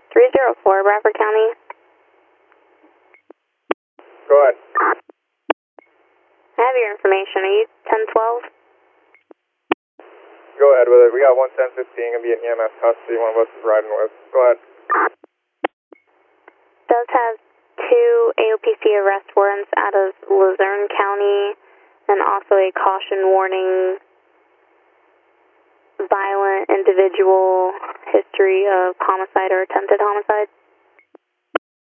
304 Bradford County. Go ahead. I have your information. Are you 1012? Go ahead with it. We got 11015 gonna be at EMS custody. One of us is riding with. Go ahead. Does have 2 AOPC arrest warrants out of Luzerne County, and also a caution warning, violent individual history of homicide or attempted homicide.